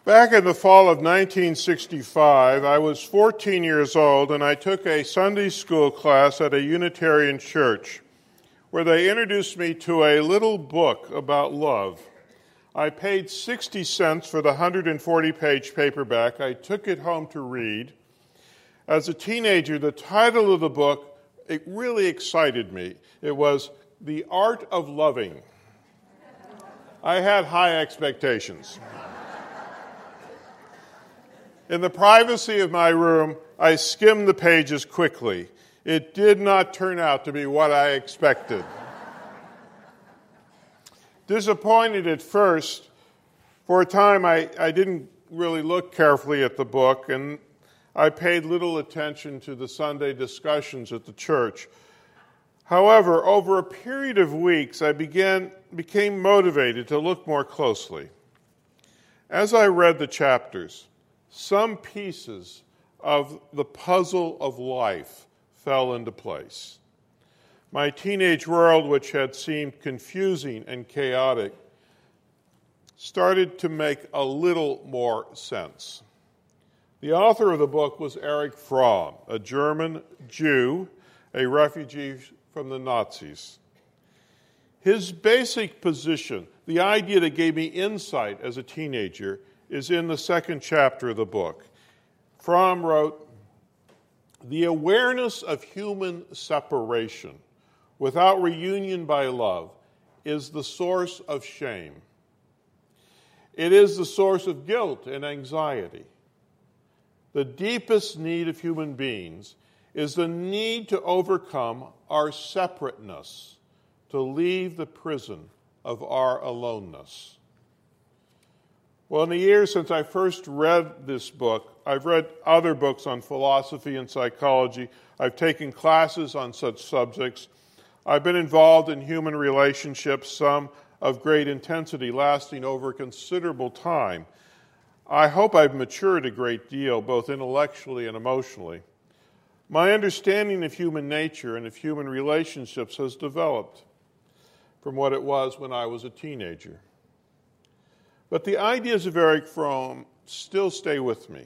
Back in the fall of 1965, I was 14 years old, and I took a Sunday school class at a Unitarian church where they introduced me to a little book about love. I paid 60 cents for the 140-page paperback. I took it home to read. As a teenager, the title of the book, it really excited me. It was The Art of Loving. I had high expectations. In the privacy of my room, I skimmed the pages quickly. It did not turn out to be what I expected. Disappointed at first, for a time I didn't really look carefully at the book, and I paid little attention to the Sunday discussions at the church. However, over a period of weeks, I became motivated to look more closely. As I read the chapters, some pieces of the puzzle of life fell into place. My teenage world, which had seemed confusing and chaotic, started to make a little more sense. The author of the book was Erich Fromm, a German Jew, a refugee from the Nazis. His basic position, the idea that gave me insight as a teenager, is in the second chapter of the book. Fromm wrote, "The awareness of human separation without reunion by love is the source of shame. It is the source of guilt and anxiety. The deepest need of human beings is the need to overcome our separateness, to leave the prison of our aloneness." Well, in the years since I first read this book, I've read other books on philosophy and psychology. I've taken classes on such subjects. I've been involved in human relationships, some of great intensity, lasting over considerable time. I hope I've matured a great deal, both intellectually and emotionally. My understanding of human nature and of human relationships has developed from what it was when I was a teenager. But the ideas of Erich Fromm still stay with me.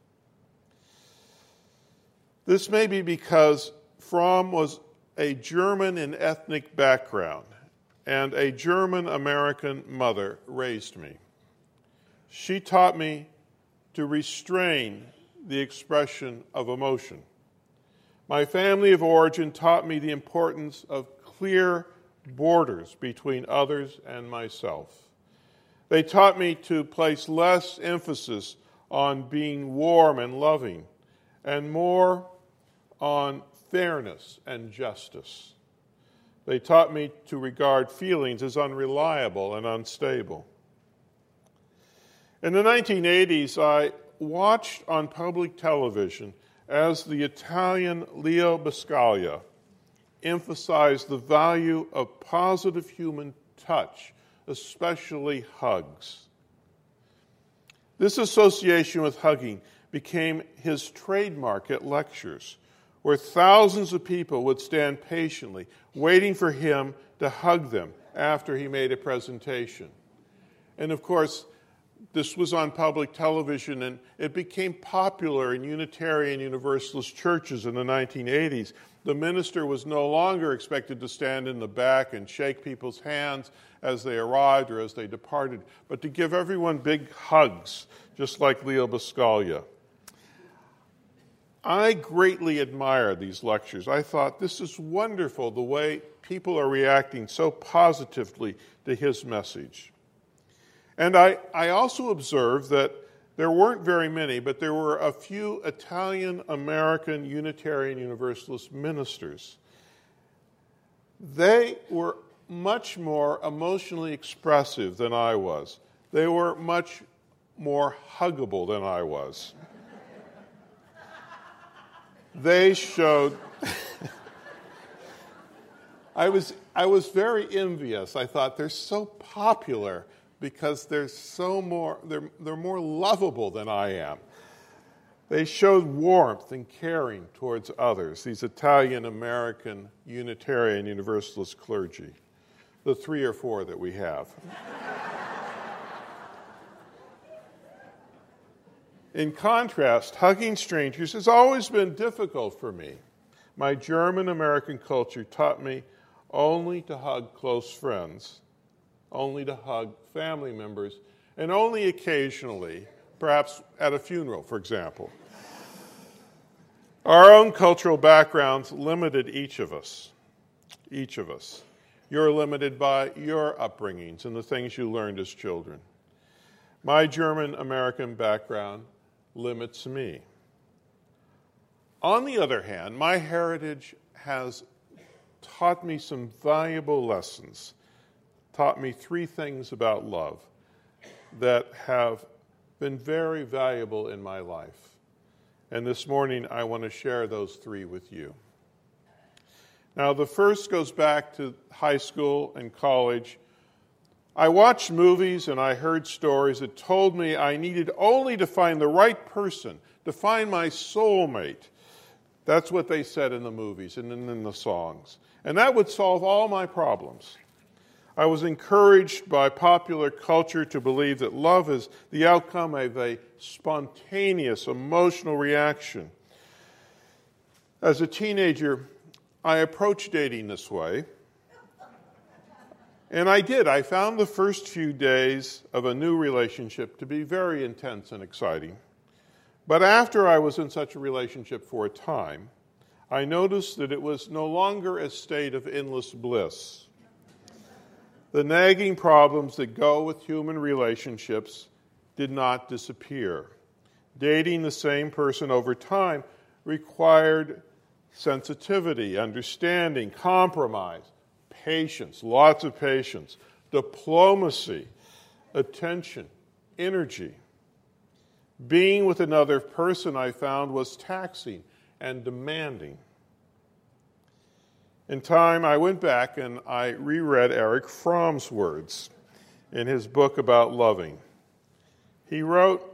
This may be because Fromm was a German in ethnic background, and a German-American mother raised me. She taught me to restrain the expression of emotion. My family of origin taught me the importance of clear borders between others and myself. They taught me to place less emphasis on being warm and loving and more on fairness and justice. They taught me to regard feelings as unreliable and unstable. In the 1980s, I watched on public television as the Italian Leo Buscaglia emphasized the value of positive human touch, especially hugs. This association with hugging became his trademark at lectures, where thousands of people would stand patiently, waiting for him to hug them after he made a presentation. And of course, this was on public television, and it became popular in Unitarian Universalist churches in the 1980s. The minister was no longer expected to stand in the back and shake people's hands as they arrived or as they departed, but to give everyone big hugs, just like Leo Buscaglia. I greatly admired these lectures. I thought, this is wonderful, the way people are reacting so positively to his message. And I also observed that there weren't very many, but there were a few Italian-American Unitarian Universalist ministers. They were much more emotionally expressive than I was. They were much more huggable than I was. They showed... I was very envious. I thought, they're so popular because they're more lovable than I am. They showed warmth and caring towards others, these Italian-American Unitarian Universalist clergy, the 3 or 4 that we have. In contrast, hugging strangers has always been difficult for me. My German-American culture taught me only to hug close friends, only to hug family members, and only occasionally, perhaps at a funeral, for example. Our own cultural backgrounds limited each of us. Each of us. You're limited by your upbringings and the things you learned as children. My German-American background limits me. On the other hand, my heritage has taught me some valuable lessons, taught me 3 things about love that have been very valuable in my life. And this morning, I want to share those 3 with you. Now, the first goes back to high school and college. I watched movies and I heard stories that told me I needed only to find the right person, to find my soulmate. That's what they said in the movies and in the songs. And that would solve all my problems. I was encouraged by popular culture to believe that love is the outcome of a spontaneous emotional reaction. As a teenager, I approached dating this way. And I did. I found the first few days of a new relationship to be very intense and exciting. But after I was in such a relationship for a time, I noticed that it was no longer a state of endless bliss. The nagging problems that go with human relationships did not disappear. Dating the same person over time required sensitivity, understanding, compromise, patience, lots of patience, diplomacy, attention, energy. Being with another person, I found, was taxing and demanding. In time, I went back and I reread Erich Fromm's words in his book about loving. He wrote,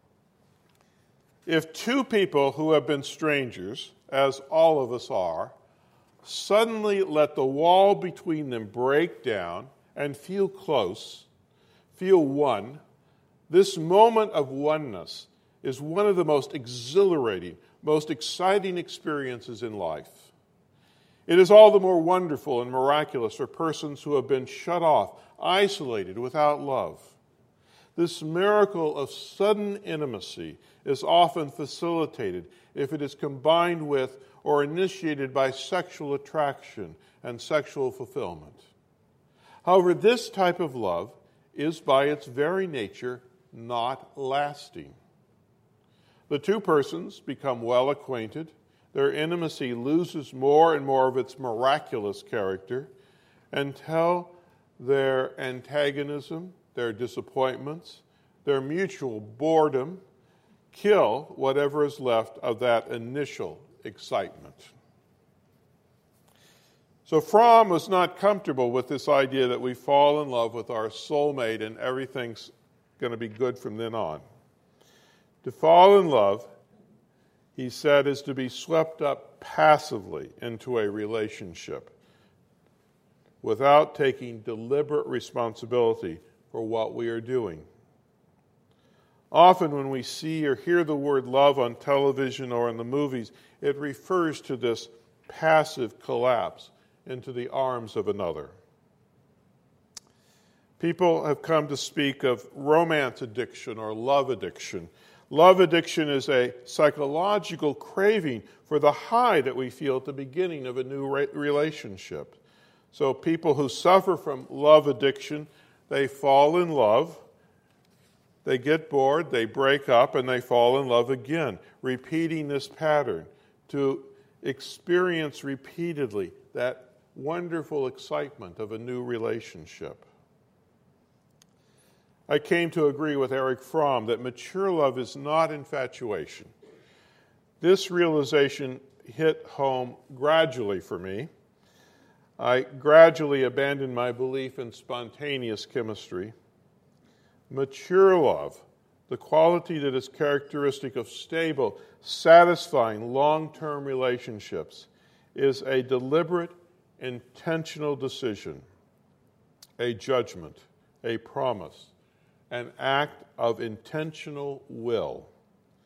"If 2 people who have been strangers, as all of us are, suddenly let the wall between them break down and feel close, feel one, this moment of oneness is one of the most exhilarating, most exciting experiences in life. It is all the more wonderful and miraculous for persons who have been shut off, isolated, without love. This miracle of sudden intimacy is often facilitated if it is combined with or initiated by sexual attraction and sexual fulfillment. However, this type of love is by its very nature not lasting. The 2 persons become well acquainted. Their intimacy loses more and more of its miraculous character until their antagonism, their disappointments, their mutual boredom kill whatever is left of that initial excitement." So Fromm was not comfortable with this idea that we fall in love with our soulmate and everything's going to be good from then on. To fall in love, he said, is to be swept up passively into a relationship without taking deliberate responsibility for what we are doing. Often when we see or hear the word love on television or in the movies, it refers to this passive collapse into the arms of another. People have come to speak of romance addiction or love addiction. Love addiction is a psychological craving for the high that we feel at the beginning of a new relationship. So people who suffer from love addiction, they fall in love, they get bored, they break up, and they fall in love again, repeating this pattern to experience repeatedly that wonderful excitement of a new relationship. I came to agree with Erich Fromm that mature love is not infatuation. This realization hit home gradually for me. I gradually abandoned my belief in spontaneous chemistry. Mature love, the quality that is characteristic of stable, satisfying, long-term relationships, is a deliberate, intentional decision, a judgment, a promise, an act of intentional will.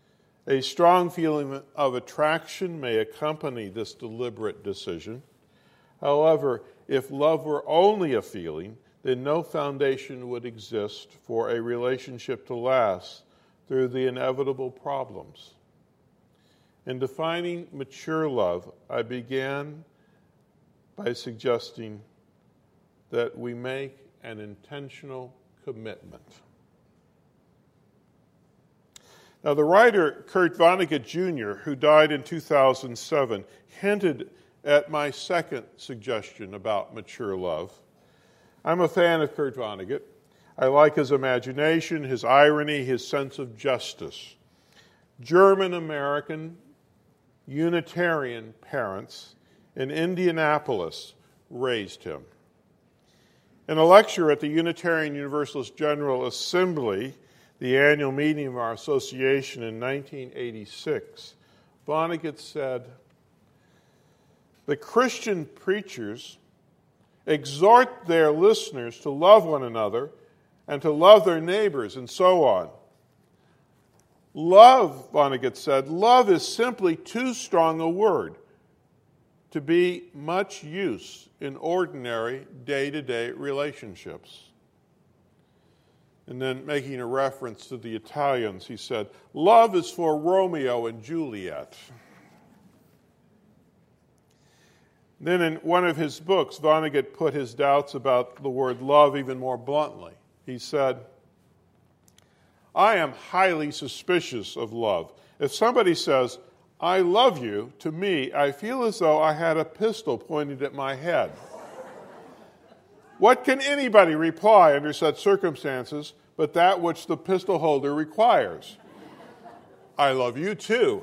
A strong feeling of attraction may accompany this deliberate decision. However, if love were only a feeling, then no foundation would exist for a relationship to last through the inevitable problems. In defining mature love, I began by suggesting that we make an intentional commitment. Now, the writer Kurt Vonnegut Jr., who died in 2007, hinted at my second suggestion about mature love. I'm a fan of Kurt Vonnegut. I like his imagination, his irony, his sense of justice. German-American Unitarian parents in Indianapolis raised him. In a lecture at the Unitarian Universalist General Assembly, the annual meeting of our association in 1986, Vonnegut said, "The Christian preachers exhort their listeners to love one another and to love their neighbors and so on. Love," Vonnegut said, "love is simply too strong a word to be much use in ordinary day-to-day relationships." And then making a reference to the Italians, he said, "Love is for Romeo and Juliet." Then in one of his books, Vonnegut put his doubts about the word love even more bluntly. He said, "I am highly suspicious of love. If somebody says, 'I love you,' to me, I feel as though I had a pistol pointed at my head. What can anybody reply under such circumstances but that which the pistol holder requires? I love you too.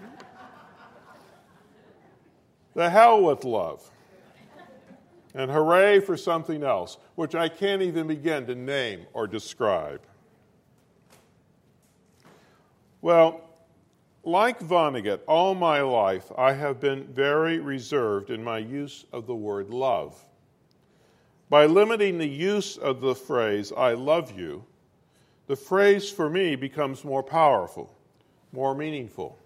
The hell with love. And hooray for something else, which I can't even begin to name or describe." Well, like Vonnegut, all my life I have been very reserved in my use of the word love. By limiting the use of the phrase, "I love you," the phrase for me becomes more powerful, more meaningful.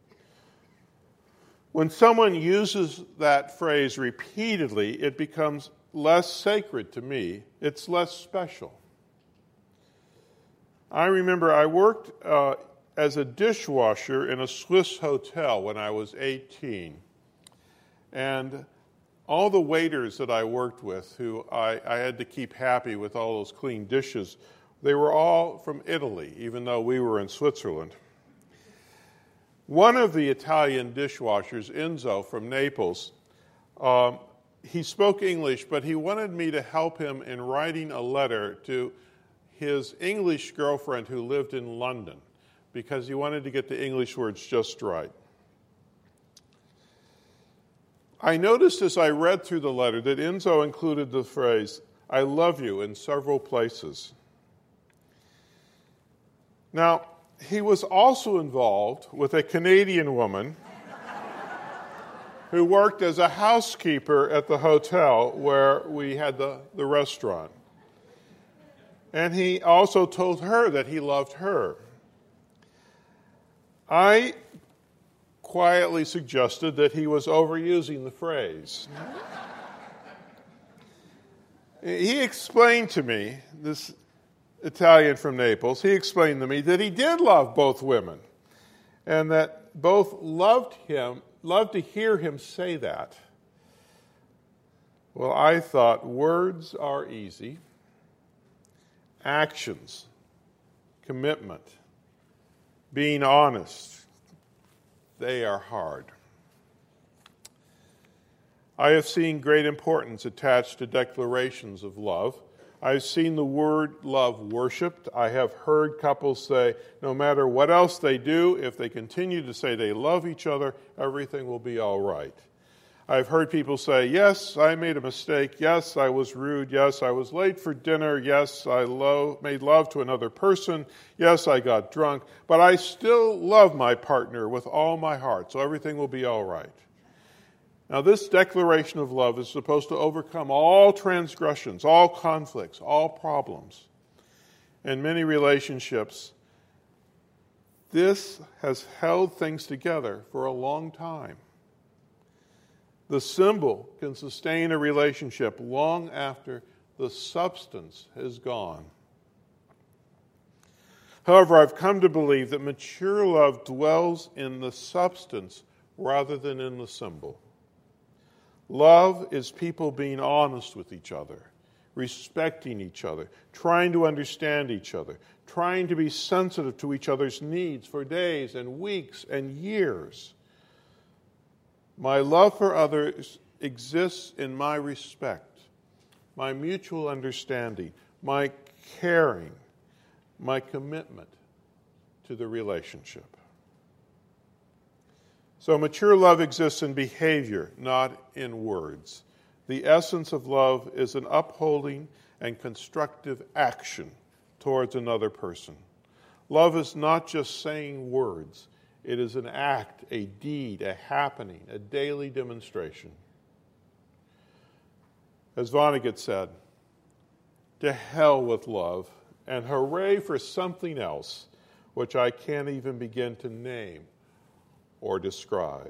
When someone uses that phrase repeatedly, it becomes less sacred to me. It's less special. I remember I worked as a dishwasher in a Swiss hotel when I was 18. And all the waiters that I worked with, who I had to keep happy with all those clean dishes, they were all from Italy, even though we were in Switzerland. One of the Italian dishwashers, Enzo from Naples, he spoke English, but he wanted me to help him in writing a letter to his English girlfriend who lived in London, because he wanted to get the English words just right. I noticed as I read through the letter that Enzo included the phrase, "I love you," in several places. Now, he was also involved with a Canadian woman who worked as a housekeeper at the hotel where we had the restaurant. And he also told her that he loved her. I quietly suggested that he was overusing the phrase. He explained to me, this Italian from Naples, he explained to me that he did love both women and that both loved to hear him say that. Well, I thought words are easy. Actions, commitment, being honest, they are hard. I have seen great importance attached to declarations of love. I've seen the word love worshipped. I have heard couples say, no matter what else they do, if they continue to say they love each other, everything will be all right. I've heard people say, yes, I made a mistake. Yes, I was rude. Yes, I was late for dinner. Yes, I made love to another person. Yes, I got drunk. But I still love my partner with all my heart, so everything will be all right. Now, this declaration of love is supposed to overcome all transgressions, all conflicts, all problems. In many relationships, this has held things together for a long time. The symbol can sustain a relationship long after the substance has gone. However, I've come to believe that mature love dwells in the substance rather than in the symbol. Love is people being honest with each other, respecting each other, trying to understand each other, trying to be sensitive to each other's needs for days and weeks and years. My love for others exists in my respect, my mutual understanding, my caring, my commitment to the relationship. So mature love exists in behavior, not in words. The essence of love is an upholding and constructive action towards another person. Love is not just saying words. It is an act, a deed, a happening, a daily demonstration. As Vonnegut said, to hell with love, and hooray for something else, which I can't even begin to name or describe.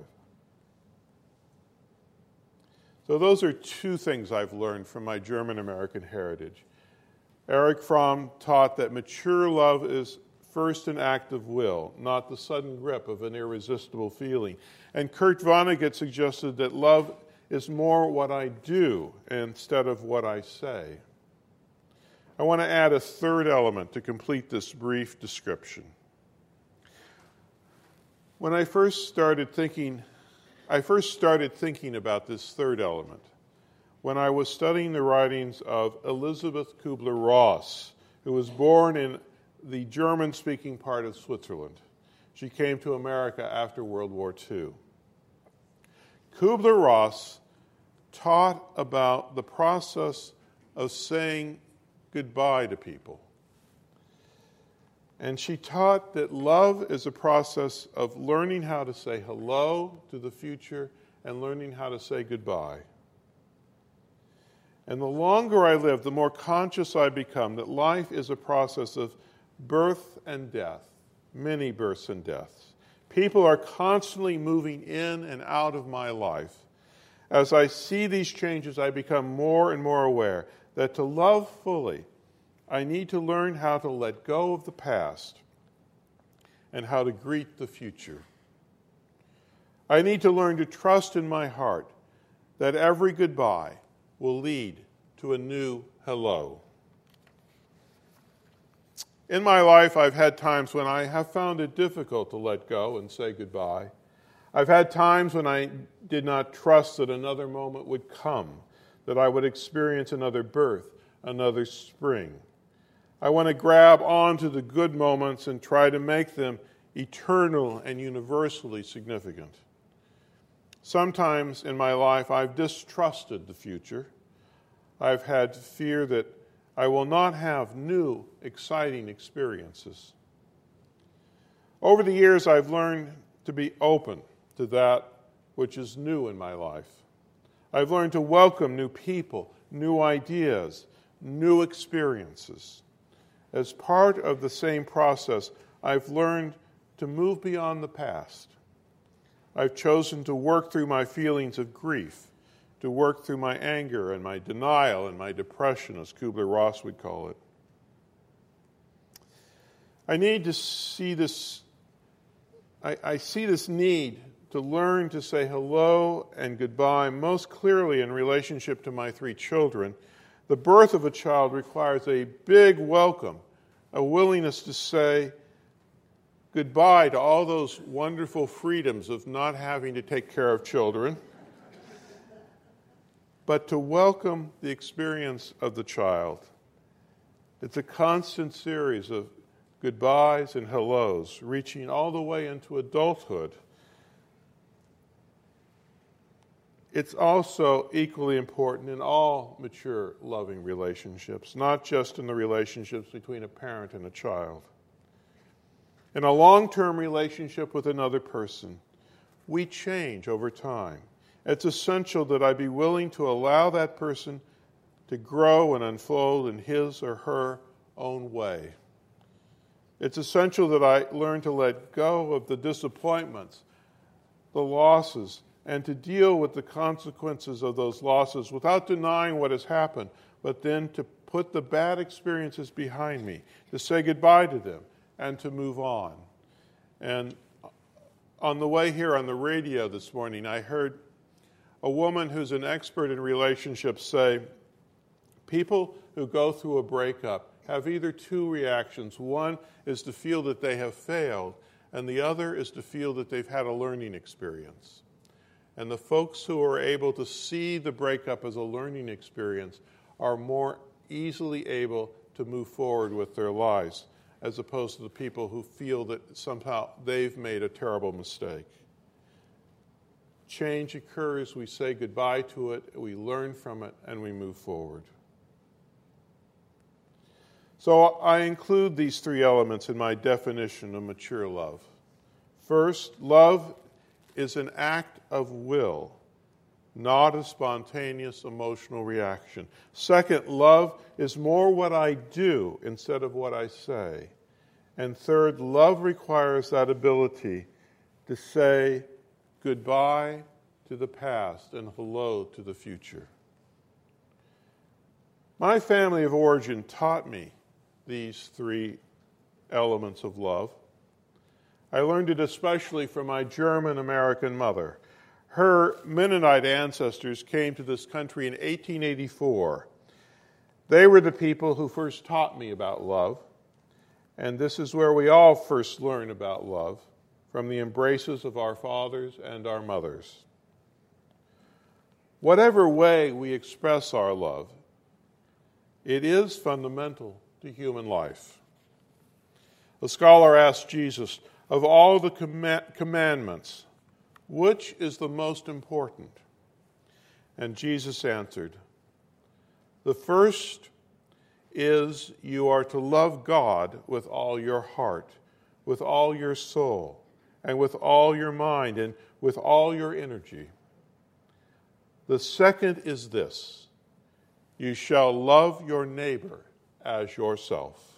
So those are two things I've learned from my German-American heritage. Erich Fromm taught that mature love is first an act of will, not the sudden grip of an irresistible feeling. And Kurt Vonnegut suggested that love is more what I do instead of what I say. I want to add a third element to complete this brief description. When I first started thinking about this third element when I was studying the writings of Elisabeth Kübler-Ross, who was born in the German-speaking part of Switzerland. She came to America after World War II. Kübler-Ross taught about the process of saying goodbye to people. And she taught that love is a process of learning how to say hello to the future and learning how to say goodbye. And the longer I live, the more conscious I become that life is a process of birth and death, many births and deaths. People are constantly moving in and out of my life. As I see these changes, I become more and more aware that to love fully, I need to learn how to let go of the past and how to greet the future. I need to learn to trust in my heart that every goodbye will lead to a new hello. In my life, I've had times when I have found it difficult to let go and say goodbye. I've had times when I did not trust that another moment would come, that I would experience another birth, another spring. I want to grab onto the good moments and try to make them eternal and universally significant. Sometimes in my life, I've distrusted the future. I've had fear that I will not have new, exciting experiences. Over the years, I've learned to be open to that which is new in my life. I've learned to welcome new people, new ideas, new experiences. As part of the same process, I've learned to move beyond the past. I've chosen to work through my feelings of grief, to work through my anger and my denial and my depression, as Kübler-Ross would call it. I see this need to learn to say hello and goodbye most clearly in relationship to my 3 children. The birth of a child requires a big welcome, a willingness to say goodbye to all those wonderful freedoms of not having to take care of children, but to welcome the experience of the child. It's a constant series of goodbyes and hellos, reaching all the way into adulthood. It's also equally important in all mature, loving relationships, not just in the relationships between a parent and a child. In a long-term relationship with another person, we change over time. It's essential that I be willing to allow that person to grow and unfold in his or her own way. It's essential that I learn to let go of the disappointments, the losses, and to deal with the consequences of those losses without denying what has happened, but then to put the bad experiences behind me, to say goodbye to them, and to move on. And on the way here on the radio this morning, I heard a woman who's an expert in relationships say, people who go through a breakup have either two reactions. One is to feel that they have failed, and the other is to feel that they've had a learning experience. And the folks who are able to see the breakup as a learning experience are more easily able to move forward with their lives, as opposed to the people who feel that somehow they've made a terrible mistake. Change occurs, we say goodbye to it, we learn from it, and we move forward. So I include these three elements in my definition of mature love. First, love is an act of will, not a spontaneous emotional reaction. Second, love is more what I do instead of what I say. And third, love requires that ability to say goodbye to the past and hello to the future. My family of origin taught me these three elements of love. I learned it especially from my German-American mother. Her Mennonite ancestors came to this country in 1884. They were the people who first taught me about love, and this is where we all first learn about love, from the embraces of our fathers and our mothers. Whatever way we express our love, it is fundamental to human life. A scholar asked Jesus, of all the commandments, which is the most important? And Jesus answered, the first is you are to love God with all your heart, with all your soul, and with all your mind, and with all your energy. The second is this, you shall love your neighbor as yourself.